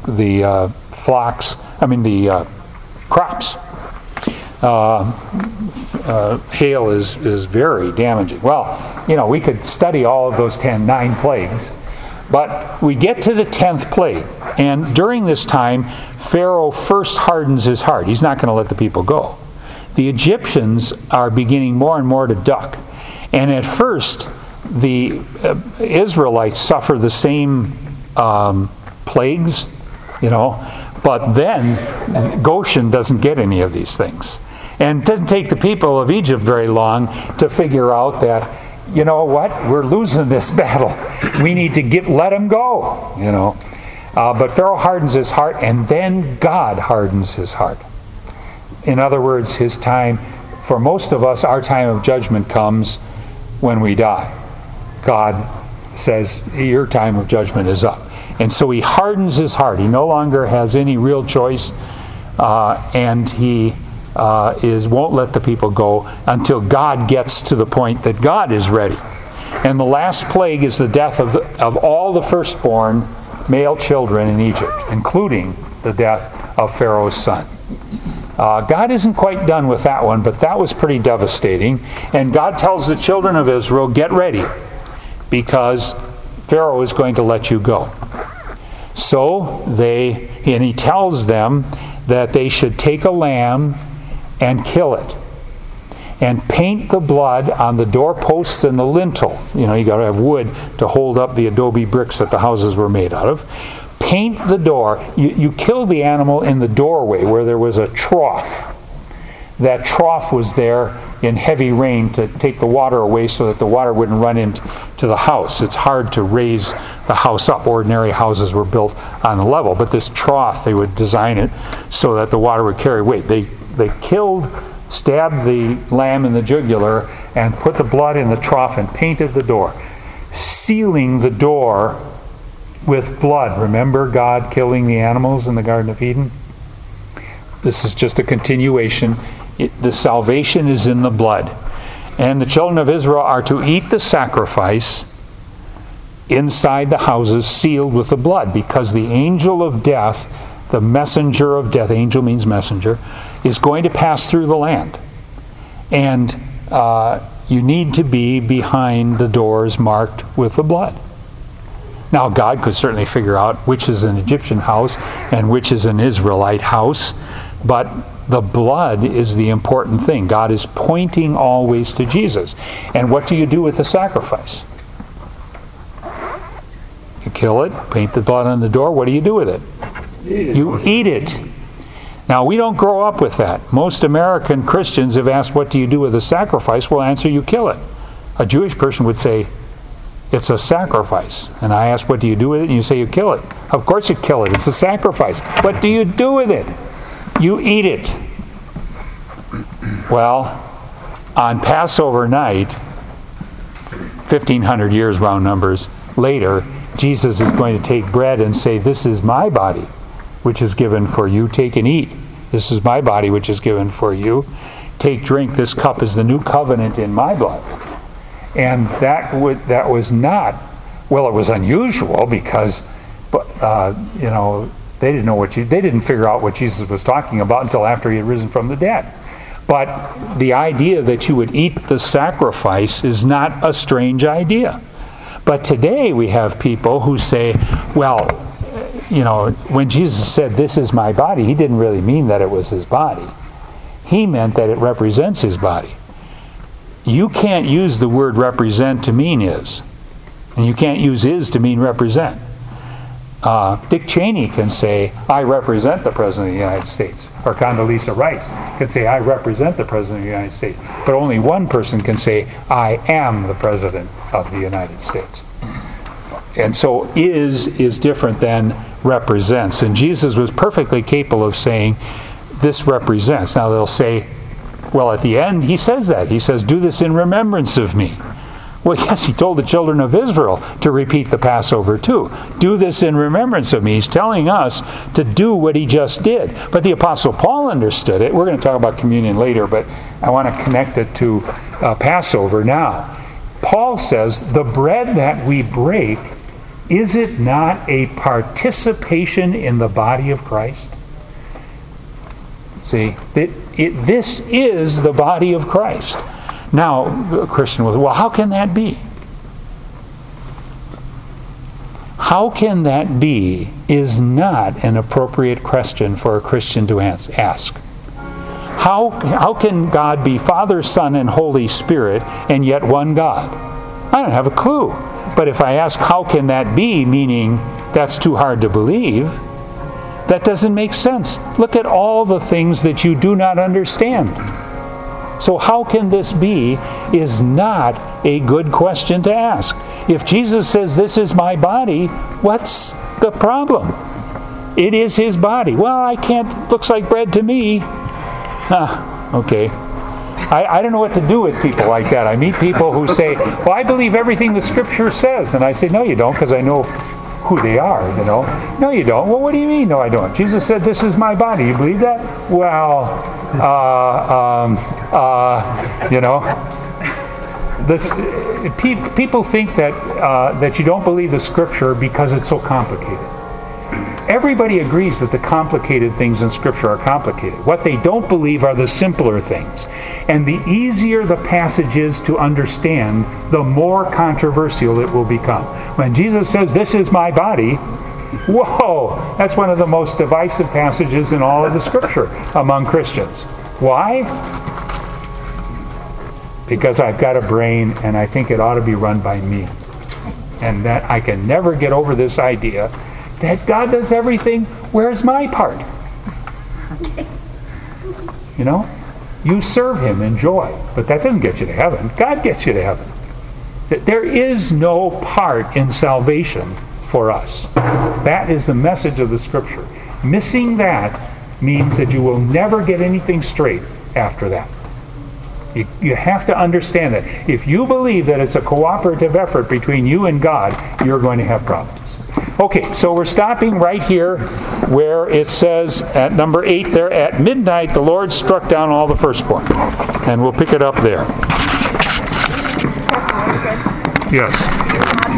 crops. Hail is very damaging. Well, we could study all of those 9 plagues, but we get to the 10th plague, and during this time, Pharaoh first hardens his heart. He's not going to let the people go. The Egyptians are beginning more and more to duck. And at first, the Israelites suffer the same plagues, but then Goshen doesn't get any of these things. And it doesn't take the people of Egypt very long to figure out that, you know what, we're losing this battle. We need to let them go, But Pharaoh hardens his heart, and then God hardens his heart. In other words, his time, for most of us, our time of judgment comes when we die. God says, your time of judgment is up. And so he hardens his heart. He no longer has any real choice, and he won't let the people go until God gets to the point that God is ready. And the last plague is the death of all the firstborn male children in Egypt, including the death of Pharaoh's son. God isn't quite done with that one, but that was pretty devastating. And God tells the children of Israel, get ready, because Pharaoh is going to let you go. So he tells them that they should take a lamb and kill it, and paint the blood on the doorposts and the lintel. You got to have wood to hold up the adobe bricks that the houses were made out of. Paint the door. You kill the animal in the doorway where there was a trough. That trough was there in heavy rain to take the water away so that the water wouldn't run into the house. It's hard to raise the house up. Ordinary houses were built on the level, but this trough, they would design it so that the water would carry weight. They stabbed the lamb in the jugular and put the blood in the trough and painted the door, sealing the door with blood. Remember God killing the animals in the Garden of Eden? This is just a continuation. The salvation is in the blood. And the children of Israel are to eat the sacrifice inside the houses sealed with the blood, because the angel of death, the messenger of death, angel means messenger, is going to pass through the land. And you need to be behind the doors marked with the blood. Now, God could certainly figure out which is an Egyptian house and which is an Israelite house, but the blood is the important thing. God is pointing always to Jesus. And what do you do with the sacrifice? You kill it, paint the blood on the door. What do you do with it? You eat it. Now, we don't grow up with that. Most American Christians have asked, what do you do with the sacrifice? We'll answer, you kill it. A Jewish person would say, it's a sacrifice. And I ask, what do you do with it? And you say, you kill it. Of course you kill it. It's a sacrifice. What do you do with it? You eat it. Well, on Passover night, 1,500 years round numbers later, Jesus is going to take bread and say, this is my body, which is given for you. Take and eat. This is my body, which is given for you. Take, drink. This cup is the new covenant in my blood. And that was not, well, it was unusual because, they didn't know they didn't figure out what Jesus was talking about until after he had risen from the dead. But the idea that you would eat the sacrifice is not a strange idea. But today we have people who say, well, when Jesus said, this is my body, he didn't really mean that it was his body. He meant that it represents his body. You can't use the word represent to mean is. And you can't use is to mean represent. Dick Cheney can say, I represent the President of the United States. Or Condoleezza Rice can say, I represent the President of the United States. But only one person can say, I am the President of the United States. And so is different than represents. And Jesus was perfectly capable of saying, this represents. Now they'll say, well, at the end, he says that. He says, do this in remembrance of me. Well, yes, he told the children of Israel to repeat the Passover too. Do this in remembrance of me. He's telling us to do what he just did. But the Apostle Paul understood it. We're going to talk about communion later, but I want to connect it to Passover now. Paul says, the bread that we break, is it not a participation in the body of Christ? See, this is the body of Christ. Now, a Christian will say, well, how can that be? How can that be is not an appropriate question for a Christian to ask. How can God be Father, Son, and Holy Spirit, and yet one God? I don't have a clue. But if I ask, how can that be, meaning that's too hard to believe, that doesn't make sense. Look at all the things that you do not understand. So how can this be is not a good question to ask. If Jesus says, this is my body, what's the problem? It is his body. Well, I can't, looks like bread to me. Okay. I don't know what to do with people like that. I meet people who say, well, I believe everything the Scripture says. And I say, no, you don't, because I know who they are, No, you don't. Well, what do you mean, no, I don't? Jesus said, this is my body. You believe that? Well, people think that you don't believe the Scripture because it's so complicated. Everybody agrees that the complicated things in Scripture are complicated. What they don't believe are the simpler things. And the easier the passage is to understand, the more controversial it will become. When Jesus says, this is my body, Whoa! That's one of the most divisive passages in all of the Scripture among Christians. Why? Because I've got a brain and I think it ought to be run by me. And that I can never get over this idea that God does everything. Where's my part? You know? You serve Him in joy, but that doesn't get you to heaven. God gets you to heaven. There is no part in salvation for us. That is the message of the Scripture. Missing that means that you will never get anything straight after that. You have to understand that. If you believe that it's a cooperative effort between you and God, you're going to have problems. Okay, so we're stopping right here where it says at number 8 there, at midnight the Lord struck down all the firstborn. And we'll pick it up there. Yes.